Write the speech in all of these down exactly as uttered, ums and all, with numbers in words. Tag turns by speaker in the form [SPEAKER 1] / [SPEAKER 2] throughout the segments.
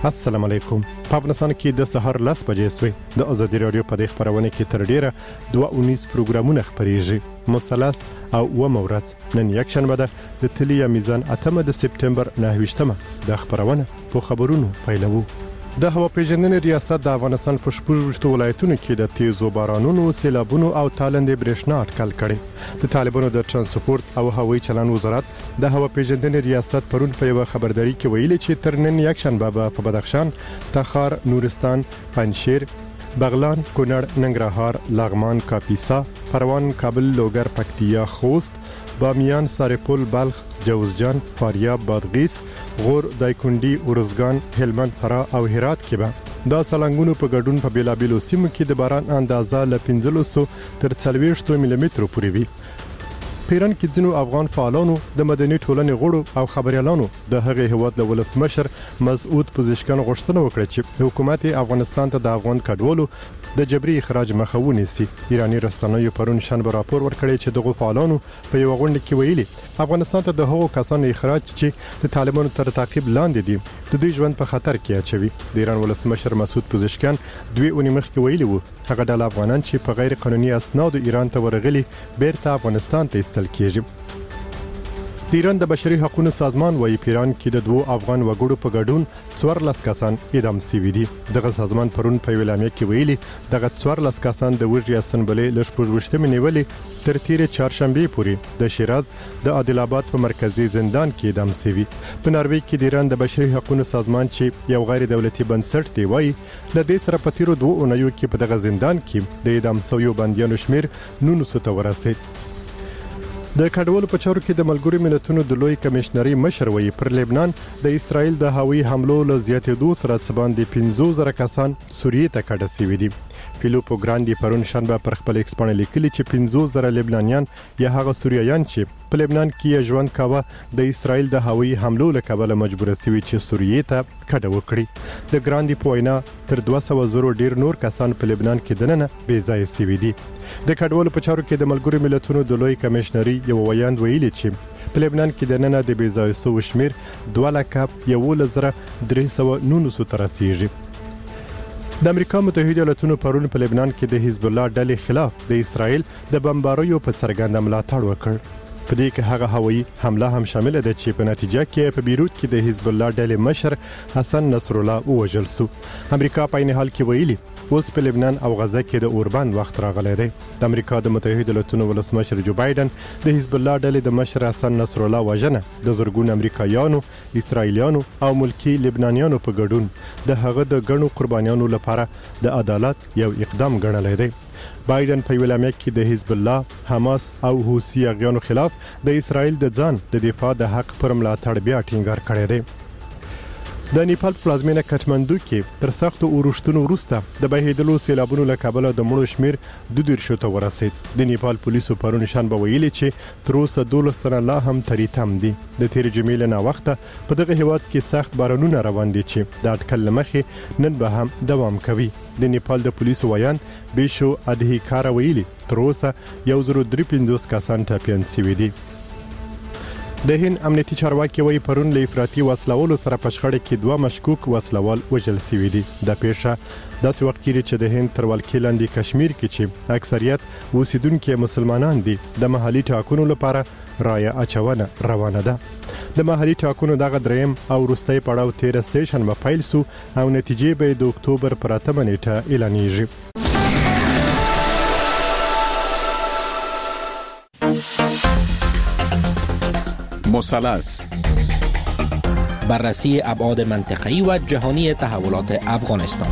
[SPEAKER 1] السلام علیکم. په افغانستان کې د سهار لس بجې سوې د ازادي رادیو په دې خبرونه کې تر ډیره دوه اونیز پروګرامونه خبرېږي. مثلث او اوومه ورځ نن یک شنبه ده د تلیا میزان اتمه د سپتمبر نهه ویشتمه د خبرونه په خبرونو پیلوو. د هوا پیژندنې ریاست د افغانستان په شپږ ولایتونو کې د تیزو بارانونو، سیلابونو او تالندې برېښنا اټکل کړي. د طالبانو د ترانسپورت او هوایي چلند وزارت د هوا پیژندنې ریاست پرون په یو خبرداري کې ویلي چې تر نن یک شنبه په بدخشان، تخار، نورستان، پنجشیر، بغلان، کونړ، ننګرهار، لغمان، کاپیسا، پروان، کابل، لوګر، پکتیا، خوست، بامیان، سرپل، بلخ، جوزجان، فاریاب، بادغیس، غور، دایکنډي، ارزګان، هلمند، فراه او هرات کې به دا سلنګونو په ګډون په بیلابیلو سیمو کې د باران اندازه ل پنځلس تر څلوېښت ملي مترو پورې وي. پیران کې ځینو افغان فعالانو د مدني ټولنې غړو او خبريالانو د هغې هیواد د ولسمشر مسعود پزشکان غوښتنه وکړه چې حکومت افغانستان ته د افغان کډوالو د جبري اخراج مخه ونیسي. ایرانی رسنیو پرون شنبه راپور ورکړی چې دغه فعالانو په یو غونډه کې ویلي افغانستان ته د هغو کسانو اخراج چې د طالبانو تر تعقیب لاندې دي د دوی ژوند په خطر کې اچوي. د ایران ولسمشر مسعود پزشکان دوی اونۍ مخکې ویلي وو هغه ډول افغانان چې په غیر قانوني اسناد ایران ته ورغلي بیرته افغانستان ته استل کیږي. د ایران د بشري حقوقو سازمان وايي پیران کې د دوه افغان وګړو په ګډون څوارلس کسان اعدام شوي دي. دغه سازمان پرون په ویلامه کې ویلي دغه څوارلس کسان د وژې اسنبلې ل شپږ نیولې تر تیرې چهارشنبه پورې د شیراز د عادل آباد په مرکزی زندان کې اعدام شوي. په ناروې کې د ایران د بشري حقوقو سازمان چې یو غیر دولتي بنسټ دی وايي د دې سره په تیرو دوه اونیو کې په دغه زندان کې د اعدام شویو بندیانو شمیر نولس ته ورسید. د کډوالو په چارو کې د ملګرو ملتونو د لوی کمشنري مشر وی پر لبنان د اسرائیل د هوایي حملو له زیاتېدو سره څه باندې پنځه زره کسان سوریې ته کډه شوي دي. فیلیپو ګراندي پرون شنبه پر خپل ایکس باندې لیکلي چې پنځه زره لبنانیان یا هغه سوریایان چې په لبنان کې ژوند کاوه د اسرائیل د هوایي حملو له کبله مجبور شوي چې سوریې ته کډه وکړي. د ګراندي په وینا تر دوه سوه زره ډیر نور کسان په لبنان کې دننه بې ځای شوي دي. د کډوالو په چارو کې د ملګرو ملتونو د لوی کمشنري یو ویاند ویلي چې په لبنان کې د نن د بې ځای شو شمیر دوه لکه یولس زره درې سوه نولس ته رسیږي. د امریکا متحده ایالاتونو پرون په لبنان کې د حزب الله ډلې خلاف د اسرائیل د بمباریو په څرګنده ملاتړ وکړ. په دې کې هغه هوایي حمله هم شامل ده چې په نتیجه کې په بیروت کې د حزب الله ډلې مشر حسن نصر الله ووژل شو. امریکا په عین حال کې ویلي اوس په لبنان او غزه کې د اوربند وخت راغلی دی. د امریکا د متحده ایالاتونو ولسمشر جو بایدن د حزب الله ډلې د مشر حسن نصر الله وژنه د زرګون امریکایانو، اسرایلیانو او ملکی لبنانیانو په ګډون د هغه د ګڼو قربانیانو لپاره د عدالت یو اقدام ګڼلی دی. بایدن په ویلامه کې د حزب الله، حماس او حوثي اغیانو خلاف د اسرائیل د ځان د دفاع د حق پر ملاتړ بیا ټینګار کړی دی. د نیپال پلازمینه کټمندو کې تر سختو اورښتونو وروسته د بهیدلو سیلابونو له کبله د مړو شمیر دوه دیرشو ته ورسید. د نیپال پولیسو پرون شنبه ویلي چې تر اوسه دولس تنه لا هم تریتم دي. د تیر جمعې له وخته په دغه هیواد کې سخت بارانونه روان دي چې د اټکل مخې نن به هم دوام کوي. د نیپال د پولیسو ویاند بیشو ادهیکار ویلي تر اوسه یو زر درې پنځوس کسان ټپیان شوي دي. د هند امنیتي چارواکي وایي پرون له افراطي وسلوالو سره په شخړه کې دوه مشکوک وسلوال وژل شوي دي. د پیښه داسې وخت کې چې د هند تر ولکې لاندې کشمیر کې چې اکثریت اوسیدونکي مسلمانان دي د محلي ټاکنو لپاره رایه اچونه روانه ده. د محلي ټاکنو دغه دریم او وروستۍ پړاو تیر سیشن به پیل سو او نتیجې به د اکتوبر پر اتمه نیټه اعلانېږي.
[SPEAKER 2] مثلث بررسی ابعاد منطقه‌ای و جهانی تحولات افغانستان.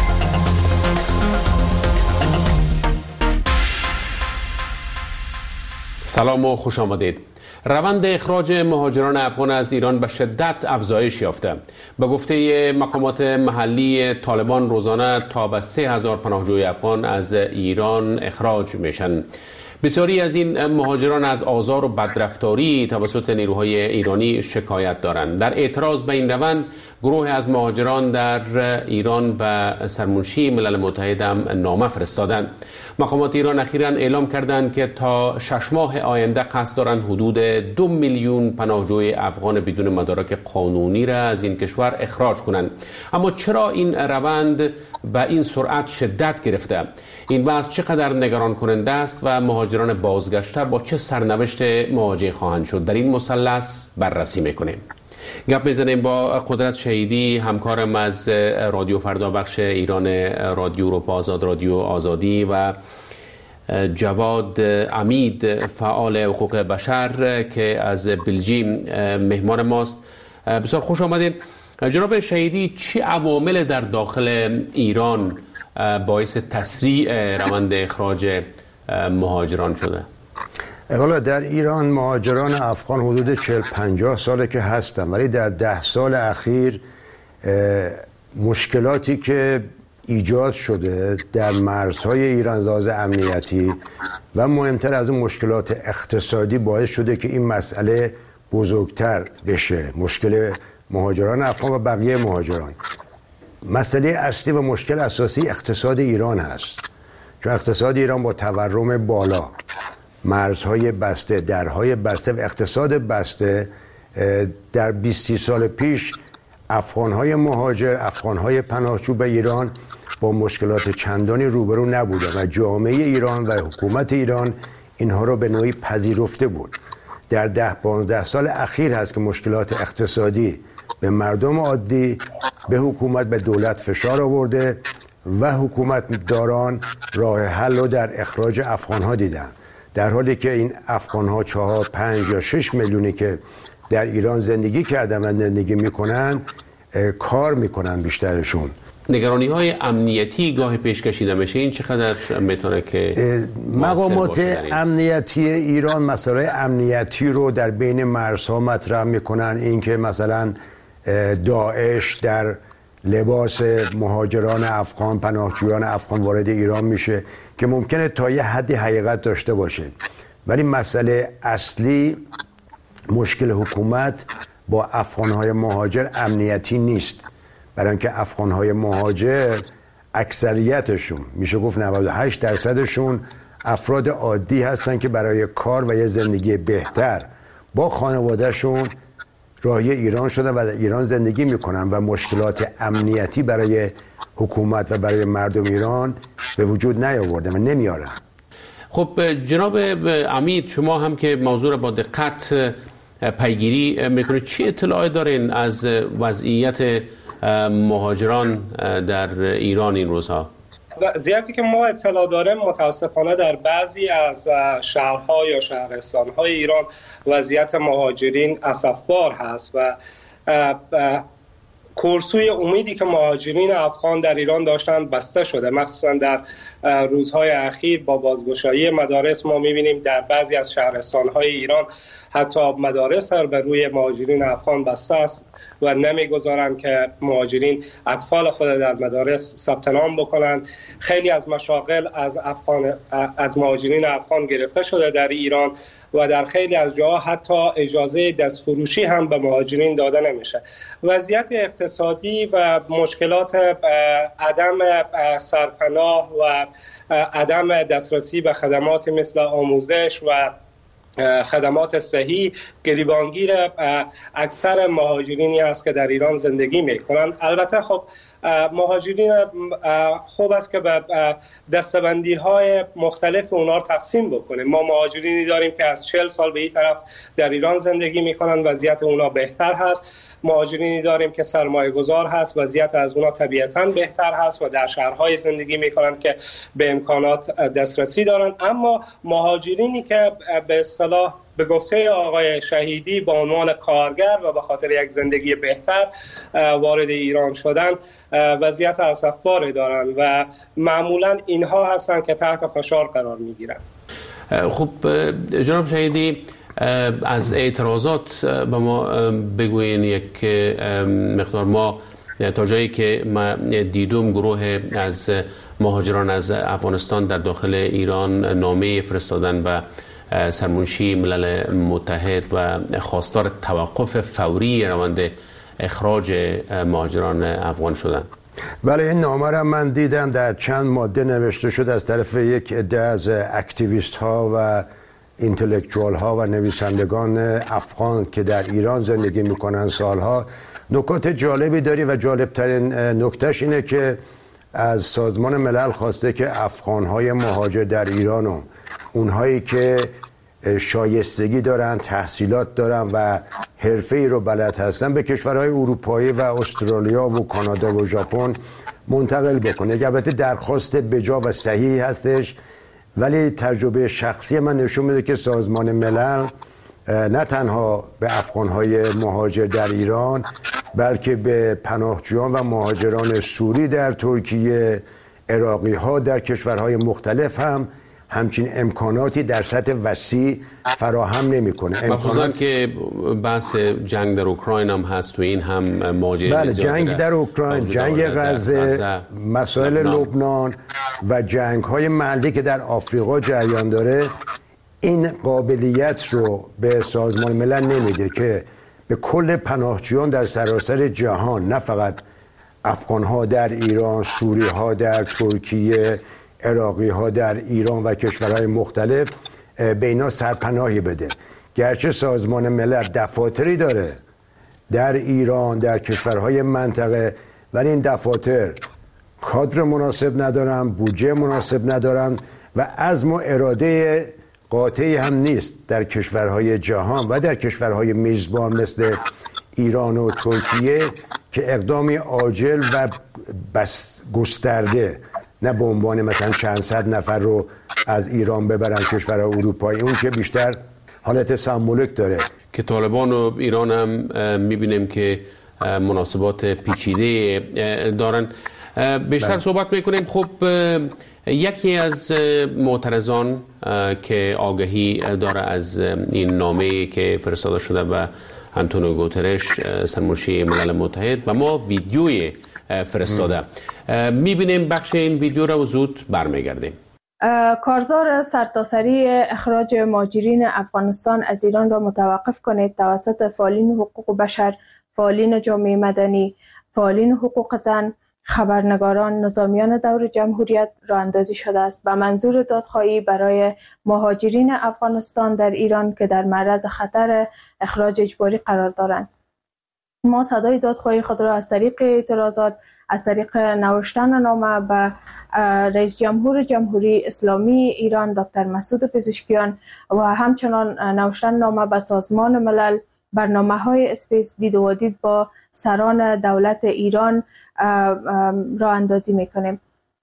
[SPEAKER 3] سلام و خوش آمدید. روند اخراج مهاجران افغان از ایران به شدت افزایش یافته. به گفته مقامات محلی طالبان روزانه تا به سه هزار پناهجوی افغان از ایران اخراج میشن. بسیاری از این مهاجران از آزار و بدرفتاری توسط نیروهای ایرانی شکایت دارند. در اعتراض به این روند گروه از مهاجران در ایران و سرمنشی ملل متحد هم نامه فرستادند. مقامات ایران اخیراً اعلام کردند که تا شش ماه آینده قصد دارند حدود دو میلیون پناهجوی افغان بدون مدارک قانونی را از این کشور اخراج کنند. اما چرا این روند به این سرعت شدت گرفته؟ این بحث چقدر نگران کننده است و مهاجران بازگشته با چه سرنوشت مواجه خواهند شد؟ در این مثلث بررسی میکنیم. گپ میزنیم با قدرت شهیدی، همکارم از رادیو فردا بخش ایران رادیو اروپا آزاد، رادیو آزادی، و جواد امید فعال حقوق بشر که از بلژیم مهمان ماست. بسیار خوش آمدید. جناب شهیدی، چه عوامل در داخل ایران باعث تسریع روند اخراج مهاجران شده؟
[SPEAKER 4] والا در ایران مهاجران افغان حدود چهل پنجاه ساله که هستن، ولی در ده سال اخیر مشکلاتی که ایجاد شده در مرزهای ایران لحاظ امنیتی و مهمتر از اون مشکلات اقتصادی باعث شده که این مسئله بزرگتر بشه. مشکل مهاجران افغان و بقیه مهاجران، مسئله اصلی و مشکل اساسی اقتصاد ایران هست، چون اقتصاد ایران با تورم بالا، مرزهای بسته، درهای بسته و اقتصاد بسته، در بیست سال پیش افغانهای مهاجر، افغانهای پناهجو به ایران با مشکلات چندانی روبرو نبودند و جامعه ایران و حکومت ایران اینها را به نوعی پذیرفته بود. در ده پانزده سال اخیر هست که مشکلات اقتصادی به مردم عادی، به حکومت، به دولت فشار آورده و حکومت داران راه حل رو در اخراج افغانها دیدن، در حالی که این افغانها چهار پنج یا شش میلیونی که در ایران زندگی کردن و زندگی میکنن کار میکنن بیشترشون.
[SPEAKER 3] نگرانی های امنیتی گاه پیش کشیده میشه، این چقدر میتونه که
[SPEAKER 4] مقامات امنیتی ایران مسائل امنیتی رو در بین مرزها مطرح میکنن، این که مثلا داعش در لباس مهاجران افغان، پناهجویان افغان وارد ایران میشه که ممکنه تا یه حدی حقیقت داشته باشه، ولی مسئله اصلی مشکل حکومت با افغانهای مهاجر امنیتی نیست، برای اینکه افغانهای مهاجر اکثریتشون میشه گفت نود و هشت درصدشون افراد عادی هستن که برای کار و یه زندگی بهتر با خانوادهشون راهی ایران شدن و در ایران زندگی میکنن و مشکلات امنیتی برای حکومت و برای مردم ایران به وجود نیاوردن و نمیارن.
[SPEAKER 3] خب جناب امید، شما هم که موضوع را با دقت پیگیری میکنید، چی اطلاعی دارین از وضعیت مهاجران در ایران این روزها؟
[SPEAKER 5] وضعیتی که ما اطلاع داریم متاسفانه در بعضی از شهرها یا شهرستانهای ایران وضعیت مهاجرین اسفبار هست و کورسوی امیدی که مهاجرین افغان در ایران داشتند بسته شده. مخصوصا در روزهای اخیر با بازگشایی مدارس ما می‌بینیم در بعضی از شهرستان‌های ایران حتی مدارس بر روی مهاجرین افغان بسته است و نمیگذارند که مهاجرین اطفال خود در مدارس ثبت نام بکنند. خیلی از مشاغل از افغان از مهاجرین افغان گرفته شده در ایران و در خیلی از جاها حتی اجازه دستفروشی هم به مهاجرین داده نمیشه. وضعیت اقتصادی و مشکلات عدم سرپناه و عدم دسترسی به خدمات مثل آموزش و خدمات صحی گریبانگیر اکثر مهاجرینی است که در ایران زندگی میکنند. البته خب مهاجرین خوب است که به دستبندی های مختلف اونا تقسیم بکنیم. ما مهاجرینی داریم که از چهل سال به این طرف در ایران زندگی میکنند، وضعیت اونا بهتر هست. مهاجرینی داریم که سرمایه گذار هست، وضعیت از اونا طبیعتاً بهتر هست و در شهرهای زندگی میکنند که به امکانات دسترسی دارند. اما مهاجرینی که به اصطلاح به گفته آقای شهیدی به عنوان کارگر و به خاطر یک زندگی بهتر وارد ایران شدن وضعیت اسفباری دارند و معمولاً اینها هستند که تحت فشار قرار میگیرند.
[SPEAKER 3] خب جناب شهیدی، از اعتراضات به ما بگوین یک مقدار. ما تا جایی که ما دیدم گروه از مهاجران از افغانستان در داخل ایران نامه فرستادن و سرمنشی ملل متحد و خواستار توقف فوری روند اخراج مهاجران افغان شدند.
[SPEAKER 4] بله، این نامه را من دیدم، در چند ماده نوشته شد از طرف یک عده از اکتیویست ها و اینتלקچوال ها و نویسندگان افغان که در ایران زندگی میکنن سالها. نکات جالبی داری و جالبترین نکتهش اینه که از سازمان ملل خواسته که افغان های مهاجر در ایران و اونهایی که شایستگی دارن، تحصیلات دارن و حرفه‌ای رو بلد هستن به کشورهای اروپایی و استرالیا و کانادا و ژاپن منتقل بکنه. البته درخواست بجا و صحیح هستش، ولی تجربه شخصی من نشون میده که سازمان ملل نه تنها به افغانهای مهاجر در ایران بلکه به پناهجویان و مهاجران سوری در ترکیه، عراقی ها در کشورهای مختلف هم همچین امکاناتی در سطح وسیع فراهم نمیکنه.
[SPEAKER 3] امکانات که بحث جنگ در اوکراین هم هست و این هم ماجرای
[SPEAKER 4] بله، جنگ در اوکراین، جنگ غزه، مسائل لبنان و جنگ های محلی که در آفریقا جریان داره این قابلیت رو به سازمان ملل نمیده که به کل پناهجویان در سراسر جهان، نه فقط افغان ها در ایران، سوری ها در ترکیه، عراقی ها در ایران و کشورهای مختلف، به اینا سرپناهی بده. گرچه سازمان ملل دفاتری داره در ایران، در کشورهای منطقه، ولی این دفاتر کادر مناسب ندارن، بودجه مناسب ندارن و عزم و اراده قاطعی هم نیست در کشورهای جهان و در کشورهای میزبان مثل ایران و ترکیه که اقدامی عاجل و بس گسترده، نه به عنوان مثلا چند صد نفر رو از ایران ببرن کشورهای اروپایی، اون که بیشتر حالت سمبولیک داره.
[SPEAKER 3] که طالبان و ایران هم میبینیم که مناسبات پیچیده دارن. بیشتر بله. صحبت میکنیم. خب یکی از معترضان که آگاهی داره از این نامه‌ای که فرستاده شده و آنتونیو گوترش سرمنشی ملل متحد و ما ویدیوی فرستاده میبینیم. بخش این ویدیو را زود برمیگردیم.
[SPEAKER 6] کارزار سرتاسری اخراج مهاجرین افغانستان از ایران را متوقف کنید توسط فعالین حقوق بشر، فعالین جامعه مدنی، فعالین حقوق زن، خبرنگاران، نظامیان دور جمهوریت راه اندازی شده است به منظور دادخواهی برای مهاجرین افغانستان در ایران که در معرض خطر اخراج اجباری قرار دارند. ما صدای دادخواهی خود را از طریق اعتراضات، از طریق نوشتن نامه به رئیس جمهور جمهوری اسلامی ایران دکتر مسعود پزشکیان و همچنان نوشتن نامه به سازمان ملل، برنامه‌های اسپیس دید و دید با سران دولت ایران راه اندازی میکنیم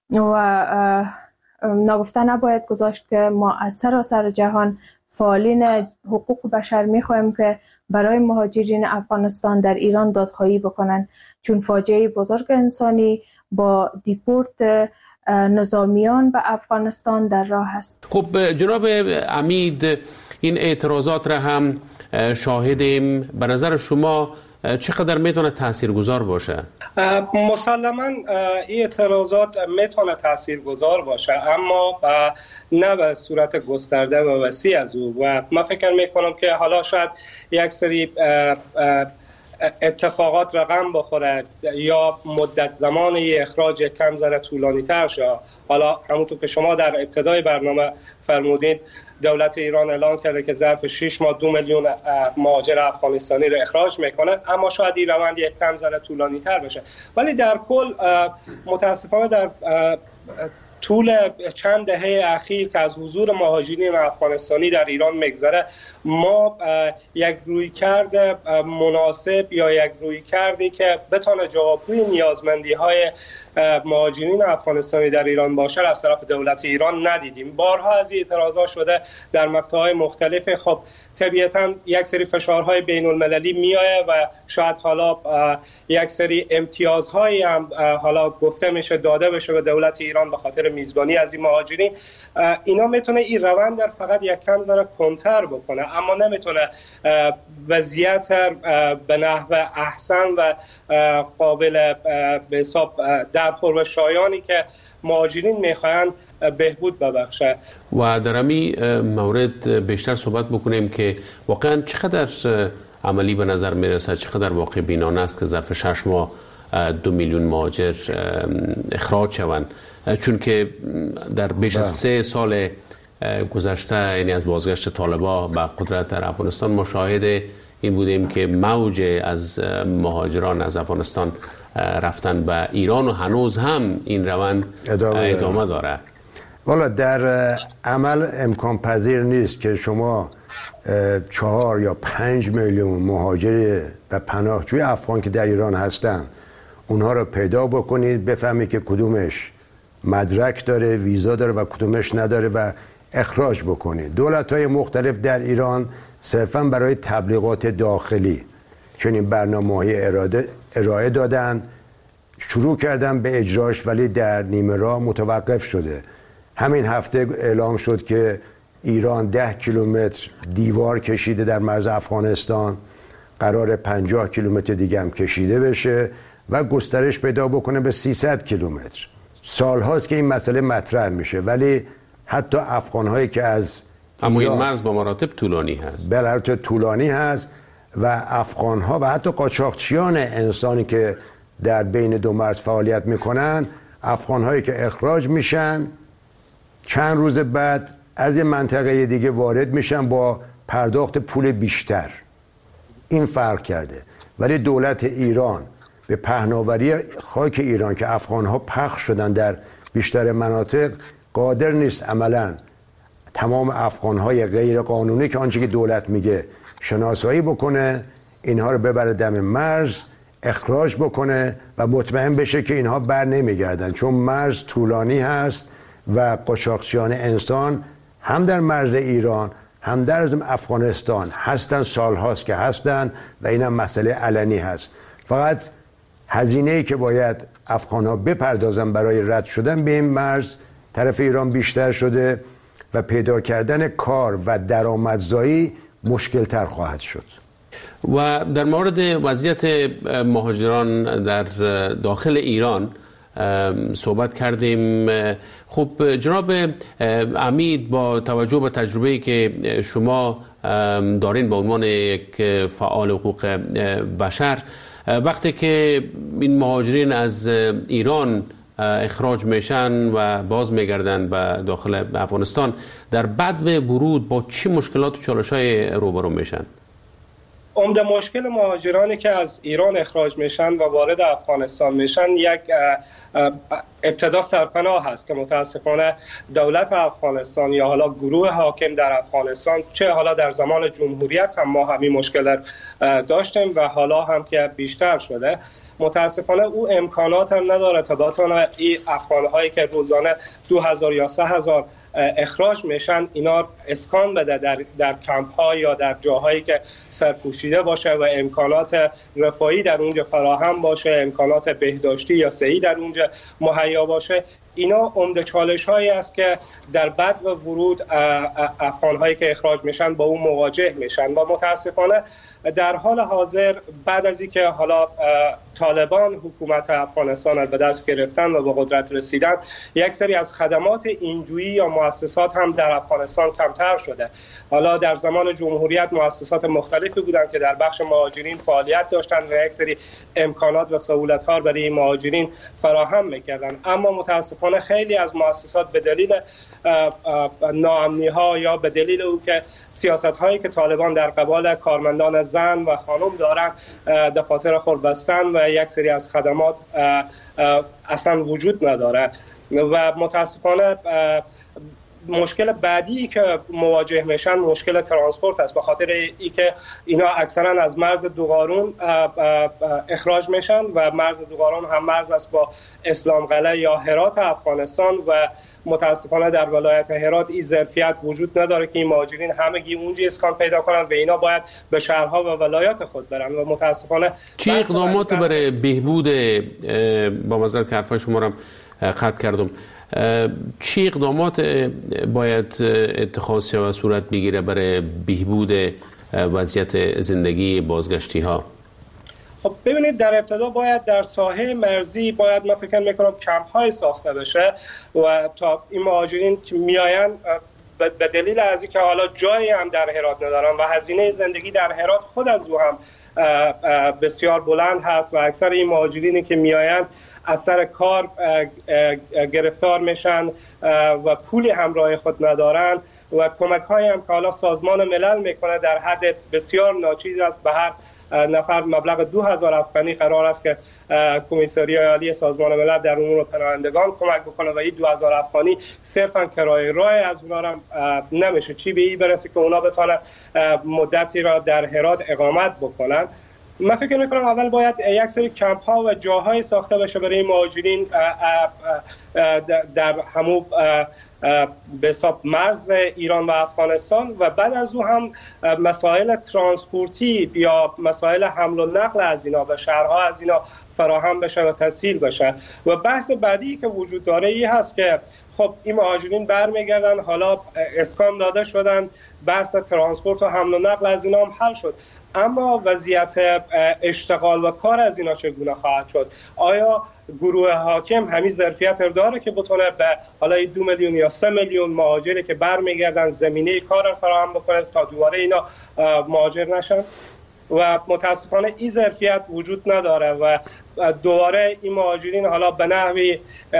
[SPEAKER 6] و نگفته نباید گذاشت که ما از سراسر جهان فعالین حقوق بشر میخواهیم که برای مهاجرین افغانستان در ایران دادخواهی بکنن، چون فاجعه بزرگ انسانی با دیپورت نظامیان به افغانستان در راه است.
[SPEAKER 3] خب جناب عمید، این اعتراضات را هم شاهدیم. به نظر شما چقدر میتونه تاثیرگذار باشه؟
[SPEAKER 5] مسلما این اعتراضات میتونه تاثیرگذار باشه، اما نه به صورت گسترده و وسیع از او. و من فکر میکنم که حالا شاید یک سری اتفاقات رقم بخوره یا مدت زمان اخراج کم ذره طولانی تر شه. حالا همونطور که شما در ابتدای برنامه فرمودید، دولت ایران اعلان کرده که ظرف شش ماه دو میلیون مهاجر افغانستانی رو اخراج میکنه، اما شاید این روند یک کم ذره طولانی تر بشه. ولی در کل متاسفانه در طول چند دهه اخیر که از حضور مهاجرین افغانستانی در ایران میگذره، ما یک رویکرد مناسب یا یک رویکردی که بتونه جوابگوی نیازمندی های مهاجرین افغانستانی در ایران باشه از طرف دولت ایران ندیدیم. بارها از این اعتراضات شده در مقطع‌های مختلف. خب طبیعتاً یک سری فشارهای بین المللی میآید و شاید حالا یک سری امتیازهایی هم حالا گفته میشه داده بشه به دولت ایران به خاطر میزبانی از این مهاجرین. اینا میتونه این روند در فقط یک کم ذره کنتر بکنه، اما نمیتونه وضعیت به نحو احسن و قابل به حساب در پرو شایانی که مهاجرین میخواهند بهبود ببخشه.
[SPEAKER 3] و در همین مورد بیشتر صحبت بکنیم که واقعا چقدر عملی به نظر میرسه، چقدر واقع بینانه است که ظرف شش ماه دو میلیون مهاجر اخراج شوند، چون که در بیش از سه سال گذشته، یعنی از بازگشت طالبان به قدرت در افغانستان، ما شاهد این بودیم که موج از مهاجران از افغانستان رفتن به ایران و هنوز هم این روند ادامه, ادامه داره.
[SPEAKER 4] والا در عمل امکان پذیر نیست که شما چهار یا پنج میلیون مهاجر و پناهجوی افغان که در ایران هستن اونها رو پیدا بکنید، بفهمید که کدومش مدرک داره، ویزا داره و کدومش نداره و اخراج بکنید. دولت‌های مختلف در ایران صرفاً برای تبلیغات داخلی چنین برنامه‌های ارائه دادن، شروع کردن به اجراش، ولی در نیمه راه متوقف شده. همین هفته اعلام شد که ایران ده کیلومتر دیوار کشیده در مرز افغانستان، قرار پنجاه کیلومتر دیگه هم کشیده بشه و گسترش پیدا بکنه به سیصد کیلومتر. سالهاست که این مسئله مطرح میشه، ولی حتی افغان‌هایی که از
[SPEAKER 3] اما این مرز با مراتب طولانی هست.
[SPEAKER 4] به مراتب طولانی هست و افغان‌ها و حتی قاچاقچیان انسانی که در بین دو مرز فعالیت میکنن، افغان‌هایی که اخراج میشن چند روز بعد از این منطقه دیگه وارد میشن با پرداخت پول بیشتر. این فرق کرده. ولی دولت ایران به پهناوری خاک ایران که افغان‌ها پخش شدن در بیشتر مناطق قادر نیست عملاً تمام افغان‌های غیر قانونی که آنچه که دولت میگه شناسایی بکنه، اینها رو ببره دم مرز، اخراج بکنه و مطمئن بشه که اینها بر نمیگردن، چون مرز طولانی هست و قاچاقچیان انسان هم در مرز ایران هم در افغانستان هستن، سالهاست که هستن و اینم مسئله علنی هست. فقط هزینه‌ای که باید افغان‌ها بپردازن برای رد شدن به این مرز طرف ایران بیشتر شده و پیدا کردن کار و درآمدزایی مشکل تر خواهد شد.
[SPEAKER 3] و در مورد وضعیت مهاجران در داخل ایران صحبت کردیم. خب جناب عمید، با توجه به تجربه‌ای که شما دارین به عنوان یک فعال حقوق بشر، وقتی که این مهاجرین از ایران اخراج میشن و باز میگردن به داخل افغانستان، در بعد ورود با چه مشکلات و چالش‌های روبرو میشن؟
[SPEAKER 5] عمده مشکل مهاجرانی که از ایران اخراج میشن و وارد افغانستان میشن یک ابتدا سرپناه هست که متاسفانه دولت افغانستان یا حالا گروه حاکم در افغانستان، چه حالا در زمان جمهوریت هم ما همین مشکل داشتیم و حالا هم که بیشتر شده، متاسفانه او امکانات هم نداره تا بتونه این افغان‌هایی که روزانه دو هزار یا سه هزار اخراج میشن اینا اسکان بده در در کمپ‌ها یا در جاهایی که سرپوشیده باشه و امکانات رفاهی در اونجا فراهم باشه، امکانات بهداشتی یا صحی در اونجا مهیا باشه. اینا عمده چالش‌هایی است که در بعد و ورود افغان‌هایی که اخراج میشن با اون مواجه میشن و متاسفانه در حال حاضر بعد از اینکه حالا طالبان حکومت افغانستان را به دست گرفتن و به قدرت رسیدن، یک سری از خدمات اینجویی یا مؤسسات هم در افغانستان کمتر شده. حالا در زمان جمهوریت مؤسسات مختلفی بودند که در بخش مهاجرین فعالیت داشتند و یک سری امکانات و سهولت‌ها برای این مهاجرین فراهم می‌کردند، اما متاسفانه خیلی از مؤسسات به دلیل ناامنی‌ها یا به دلیل او که سیاست‌هایی که طالبان در قبال کارمندان زن و خانم دارند دفاتر خود بستن و یک سری از خدمات اصلا وجود نداره و متاسفانه مشکل بعدی که مواجه میشن مشکل ترانسپورت است، به خاطر اینکه اینا اکثرا از مرز دوغارون اخراج میشن و مرز دوغارون هم مرز است با اسلام قلعه یا هرات افغانستان و متاسفانه در ولایت هرات این ظرفیت وجود نداره که این مهاجرین همگی اونجا اسکان پیدا کنن و اینا باید به شهرها و ولایات خود برن و متاسفانه
[SPEAKER 3] چه اقدامات برای بهبود، با معذرت که حرفای شما رو قطع کردم، چه اقدامات باید اتخاذ شود و صورت بگیره برای بهبود وضعیت زندگی بازگشتی ها؟
[SPEAKER 5] خب ببینید در ابتدا باید در ساحه مرزی باید من فکر میکنم کمپ های ساخته بشه و تا این مهاجرین که میآیند به دلیل از اینکه حالا جایی هم در هرات ندارن و هزینه زندگی در هرات خود از او هم بسیار بلند هست و اکثر این مهاجرینی که میآیند از سر کار گرفتار میشن و پولی همراه خود ندارن و کمک های هم که حالا سازمان ملل میکنه در حد بسیار ناچیز است. به هر نفر مبلغ دو هزار افغانی قرار است که کمیسری عالی سازمان ملل در امور پناهندگان کمک بکنه و این دو هزار افغانی صرفا کرایه راه از اونا را نمیشه چی به این برسه که اونا بتونن مدتی را در هرات اقامت بکنن. من فکر میکنم اول باید یک سری کمپ ها و جاهای ساخته بشه برای مهاجرین در همون به حساب مرز ایران و افغانستان و بعد از او هم مسائل ترانسپورتی یا مسائل حمل و نقل از اینا و شهرها از اینا فراهم بشه و تسهیل بشه. و بحث بعدی که وجود داره ای هست که خب این مهاجرین برمیگردن، حالا اسکان داده شدن، بحث ترانسپورت و حمل و نقل از اینا هم حل شد، اما وضعیت اشتغال و کار از اینا چگونه خواهد شد؟ آیا گروه حاکم همین ظرفیت داره که بتونه به حالا دو میلیون یا سه میلیون مهاجری که برمیگردن زمینه کار فراهم بکنه تا دوباره اینا مهاجر نشن؟ و متاسفانه این ظرفیت وجود نداره و دوباره این مهاجرین حالا به نحوی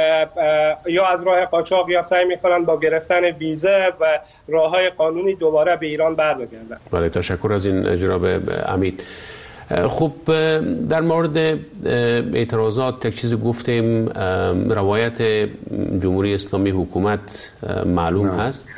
[SPEAKER 5] یا از راه قاچاق یا سعی میکنن با گرفتن ویزه و راههای قانونی دوباره به ایران برگردن.
[SPEAKER 3] بله، تشکر از این جناب حمید. خب در مورد اعتراضات یک چیز گفتیم، روایت جمهوری اسلامی حکومت معلوم نه. هست،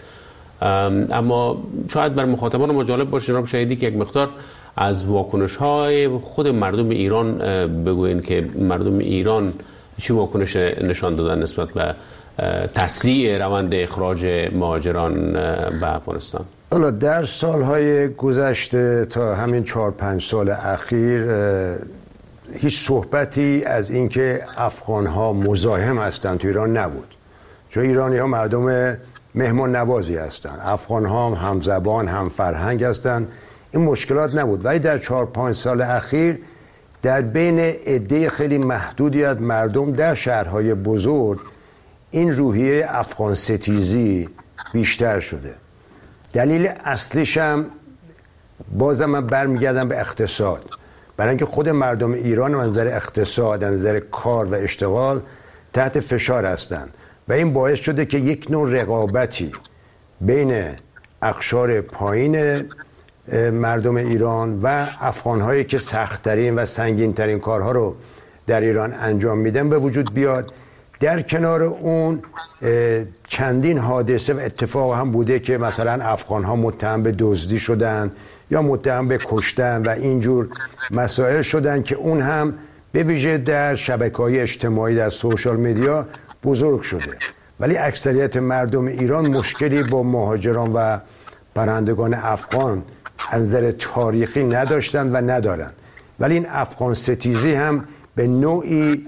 [SPEAKER 3] اما شاید بر مخاطبان ما جالب باشه جناب شهیدی که یک مقدار از واکنش های خود مردم ایران بگوین که مردم ایران چه واکنش نشان دادن نسبت به تسریع روند اخراج مهاجران به افغانستان.
[SPEAKER 4] حالا در سالهای گذشته تا همین چهار پنج سال اخیر هیچ صحبتی از اینکه افغان‌ها مزاحم هستند تو ایران نبود، چون ایرانی‌ها مردم مهمان نوازی هستند، افغان‌ها هم همزبان هم فرهنگ هستند، این مشکلات نبود. ولی در چهار پنج سال اخیر در بین عده خیلی محدودی از مردم در شهرهای بزرگ این روحیه افغان ستیزی بیشتر شده. دلیل اصلیش هم بازم من برمیگردم به اقتصاد، برای اینکه خود مردم ایران از نظر اقتصاد، از نظر کار و اشتغال تحت فشار هستند و این باعث شده که یک نوع رقابتی بین اقشار پایین مردم ایران و افغان‌هایی که سخت‌ترین و سنگین‌ترین کارها رو در ایران انجام میدن به وجود بیاد. در کنار اون چندین حادثه و اتفاق هم بوده که مثلا افغان‌ها متهم به دزدی شدن یا متهم به کشتن و اینجور مسائل شدن که اون هم به ویژه در شبکه‌های اجتماعی در سوشال میدیا بزرگ شده. ولی اکثریت مردم ایران مشکلی با مهاجران و پناهندگان افغان از نظر تاریخی نداشتن و ندارن، ولی این افغان ستیزی هم به نوعی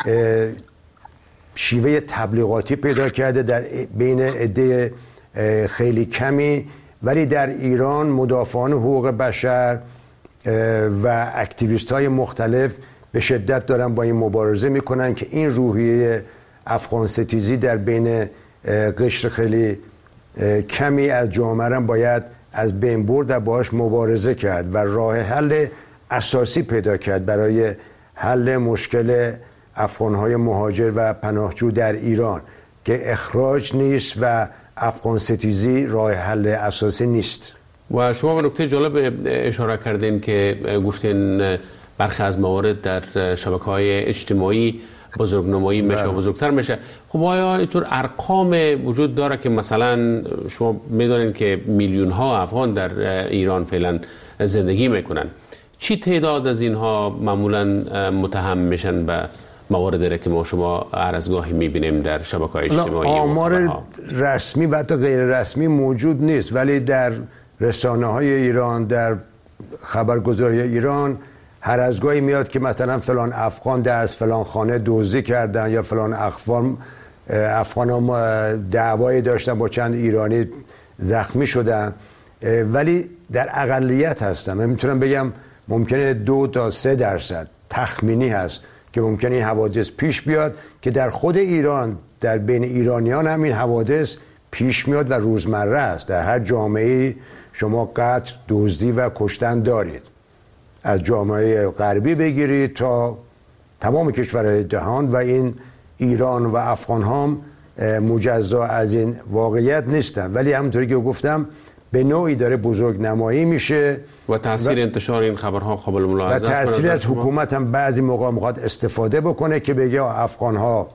[SPEAKER 4] شیوه تبلیغاتی پیدا کرده در بین عده خیلی کمی، ولی در ایران مدافعان حقوق بشر و اکتیویست های مختلف به شدت دارن با این مبارزه میکنن که این روحیه افغان ستیزی در بین قشر خیلی کمی از جامعه باید از بین برد و باهاش مبارزه کرد و راه حل اساسی پیدا کرد برای حل مشکل افغان‌های مهاجر و پناهجو در ایران که اخراج نیست و افغان ستیزی راه حل اساسی نیست.
[SPEAKER 3] و شما به نکته جالب اشاره کردین که گفتین برخی از موارد در شبکه‌های اجتماعی بزرگنمایی میشه و بزرگتر میشه. خب آیا اینطور ارقام وجود داره که مثلا شما میدونین که میلیون ها افغان در ایران فعلا زندگی میکنن، چی تعداد از اینها معمولا متهم میشن به مواردی که ما شما هر از گاهی میبینیم در شبکه‌های اجتماعی؟
[SPEAKER 4] آمار رسمی و حتی غیر رسمی موجود نیست، ولی در رسانه های ایران، در خبرگزاری ایران هر از گاهی میاد که مثلا فلان افغان در از فلان خانه دزدی کردن یا فلان افغان افغان هم دعوایی داشتن با چند ایرانی زخمی شدن، ولی در اقلیت هستن. من میتونم بگم ممکنه دو تا سه درصد تخمینی هست که ممکنه این حوادث پیش بیاد که در خود ایران، در بین ایرانیان هم این حوادث پیش میاد و روزمره است. در هر جامعه شما قتل، دزدی و کشتن دارید، از جامعه غربی بگیرید تا تمام کشورهای جهان، و این ایران و افغان هم مجزا از این واقعیت نیستن. ولی همونطوری که گفتم به نوعی داره بزرگ نمایی میشه
[SPEAKER 3] و تاثیر و انتشار این خبرها قابل ملاحظه است.
[SPEAKER 4] و تاثیر از حکومت هم بعضی موقع میخواد استفاده بکنه که بگه افغان ها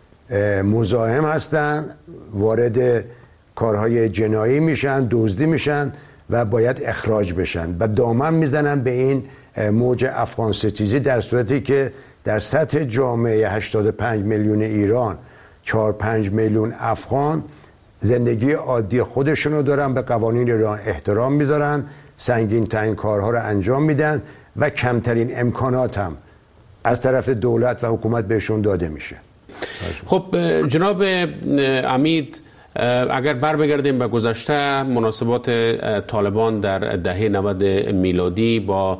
[SPEAKER 4] مزاحم هستن، وارد کارهای جنایی میشن، دزدی میشن و باید اخراج بشن و دامن میزنن به این موج افغان ستیزی، در صورتی که در سطح جامعه هشتاد و پنج میلیون ایران چهار پنج میلیون افغان زندگی عادی خودشونو دارن، به قوانین ایران احترام میذارن، سنگین ترین کارها رو انجام میدن و کمترین امکانات هم از طرف دولت و حکومت بهشون داده میشه.
[SPEAKER 3] خب جناب امید، اگر بر بگردیم به گذشته، مناسبات طالبان در دهه نود میلادی با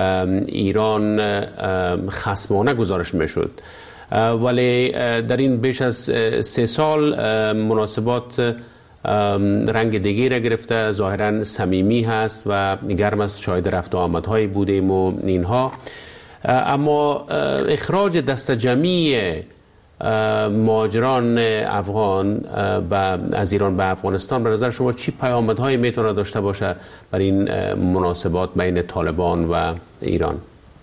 [SPEAKER 3] ایران خصمانه گزارش میشد، ولی در این بیش از سه سال مناسبات رنگ دیگه را گرفته، ظاهرا صمیمی هست و گرم از شاهد رفت و آمدهایی بودیم و اینها. اما اخراج دست جمعی مهاجران افغان از ایران به افغانستان به نظر شما چی پیامدهایی میتونه داشته باشه بر این مناسبات بین طالبان و ایران؟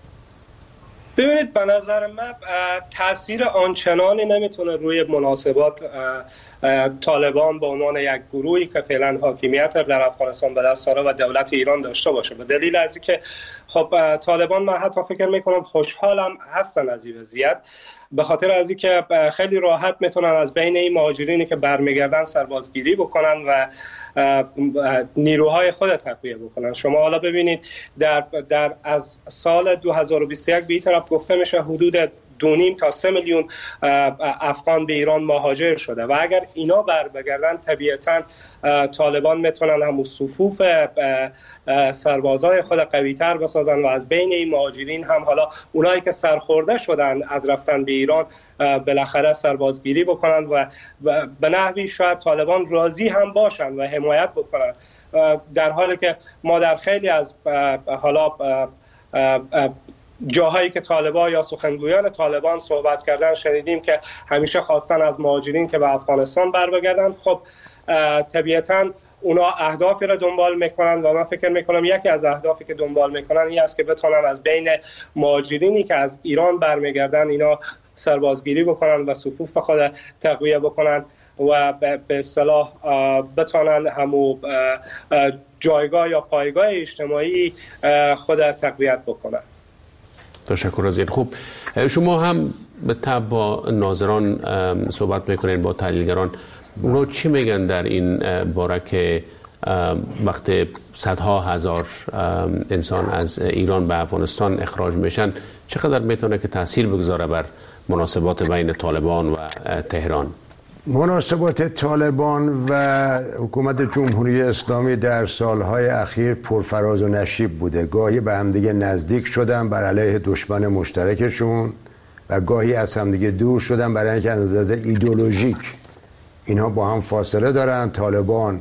[SPEAKER 5] ببینید، به نظر من تاثیر آنچنانی نمیتونه روی مناسبات طالبان به عنوان یک گروهی که فعلا حاکمیت در افغانستان به دست داره و دولت ایران داشته باشه، به دلیل از اینکه خب طالبان، من حتی فکر میکنم خوشحالم هستن از این وضعیت، به خاطر از اینکه خیلی راحت میتونن از بین این مهاجرینی که برمیگردن سربازگیری بکنن و نیروهای خود تقویه بکنن. شما حالا ببینید در در از سال دو هزار و بیست و یک به این طرف گفته میشه حدود دو نیم تا سه میلیون افغان به ایران مهاجر شده و اگر اینا بر بگردن طبیعتاً طالبان میتونن هم صفوف سربازای خود قوی‌تر بسازن و از بین این مهاجرین هم حالا اونایی که سرخورده شدن از رفتن به ایران بالاخره سربازگیری بکنن و به نحوی شاید طالبان راضی هم باشن و حمایت بکنن، در حالی که ما در خیلی از حالا جاهایی که طالبان یا سخنگویان طالبان صحبت کردن شنیدیم که همیشه خواستن از مهاجرین که به افغانستان بر بگردن. خب طبیعتاً اونا اهدافی را دنبال میکنن و من فکر میکنم یکی از اهدافی که دنبال میکنن این است که بتونن از بین مهاجرینی که از ایران برمیگردن اینا سربازگیری بکنن و صفوف خود تقویه بکنن و به اصطلاح بتونن همو جایگاه یا پایگاه اجتماعی خود تقویت بکنن.
[SPEAKER 3] تشکر از این. خوب، شما هم به تبع با ناظران صحبت میکنین، با تحلیلگران، اونا چی میگن در این باره که وقتی صدها هزار انسان از ایران به افغانستان اخراج میشن چقدر میتونه که تاثیر بگذاره بر مناسبات بین طالبان و تهران؟
[SPEAKER 4] مناسبات طالبان و حکومت جمهوری اسلامی در سالهای اخیر پرفراز و نشیب بوده. گاهی به همدیگه نزدیک شدن بر علیه دشمن مشترکشون و گاهی از همدیگه دور شدن برای اینکه از نظر ایدئولوژیک اینها با هم فاصله دارن. طالبان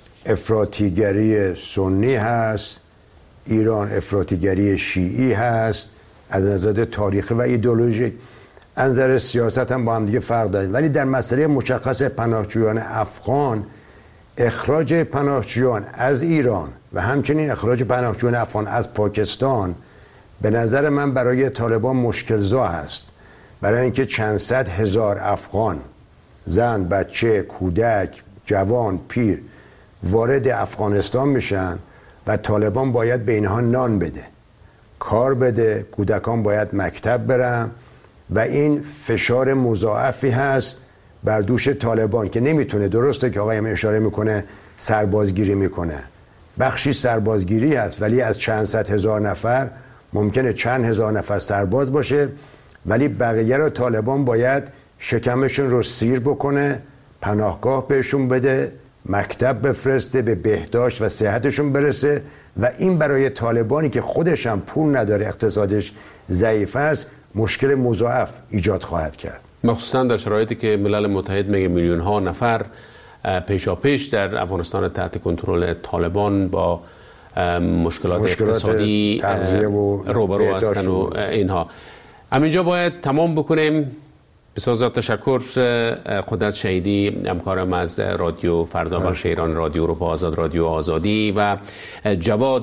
[SPEAKER 4] افراطیگری سنی هست، ایران افراطیگری شیعی هست، از نظر تاریخی و ایدئولوژیک، از نظر سیاست هم با هم دیگه فرق دارن. ولی در مسئله مشخص پناهجویان افغان، اخراج پناهجویان از ایران و همچنین اخراج پناهجویان افغان از پاکستان به نظر من برای طالبان مشکل‌زا است، برای اینکه چند صد هزار افغان، زن، بچه، کودک، جوان، پیر وارد افغانستان میشن و طالبان باید به اینها نان بده، کار بده، کودکان باید مکتب برن و این فشار مضاعفی هست بر دوش طالبان که نمیتونه. درسته که آقایم اشاره میکنه سربازگیری میکنه، بخشی سربازگیری هست، ولی از چند صد هزار نفر ممکنه چند هزار نفر سرباز باشه، ولی بقیه رو طالبان باید شکمشون رو سیر بکنه، پناهگاه بهشون بده، مکتب بفرسته، به بهداشت و صحتشون برسه و این برای طالبانی که خودش هم پول نداره، اقتصادش ضعیف است، مشکل مضاعف ایجاد خواهد کرد،
[SPEAKER 3] مخصوصا در شرایطی که ملل متحد میگه میلیون ها نفر پیشاپیش در افغانستان تحت کنترل طالبان با مشکلات, مشکلات اقتصادی روبرو هستن و اینها. همینجا باید تمام بکنیم. بسیار زیاد تشکر قدرت شهیدی، همکارم از رادیو فردا بخش ایران، رادیو اروپا آزاد، رادیو آزادی، و جواد